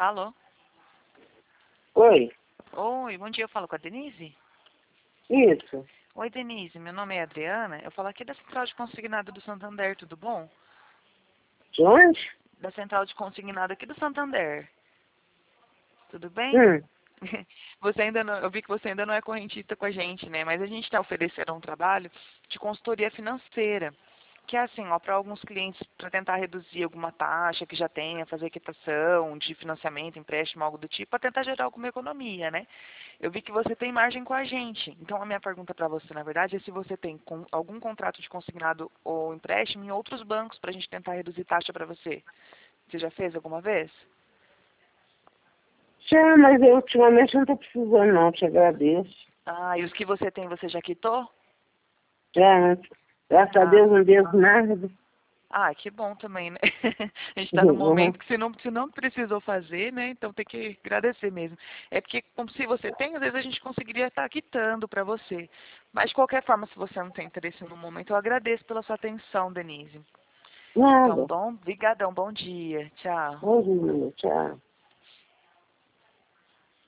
Alô? Oi, Oi, bom dia, eu falo com a Denise? isso. Oi, Denise, meu nome é Adriana, eu falo aqui da Central de Consignado do Santander, tudo bom? De onde? Da Central de Consignado aqui do Santander, tudo bem? Hum. Você ainda não, eu vi que você ainda não é correntista com a gente, né? Mas a gente está oferecendo um trabalho de consultoria financeira, que é assim, ó, para alguns clientes, para tentar reduzir alguma taxa que já tenha, fazer quitação de financiamento, empréstimo, algo do tipo, para tentar gerar alguma economia, né? Eu vi que você tem margem com a gente. Então a minha pergunta para você, na verdade, é se você tem algum contrato de consignado ou empréstimo em outros bancos para a gente tentar reduzir taxa para você. Você já fez alguma vez? Já, mas eu ultimamente não tô precisando não, te agradeço. Ah, e os que você tem, você já quitou? Já, graças a Ah. Deus não devo nada. Ah, que bom também, né? A gente está no momento que se não precisou fazer, né? Então tem que agradecer mesmo. É porque, como se você tem, às vezes a gente conseguiria estar quitando para você. Mas de qualquer forma, se você não tem interesse no momento, eu agradeço pela sua atenção, Denise. Então, Nada. bom, brigadão, bom dia. Tchau. Bom dia, tchau.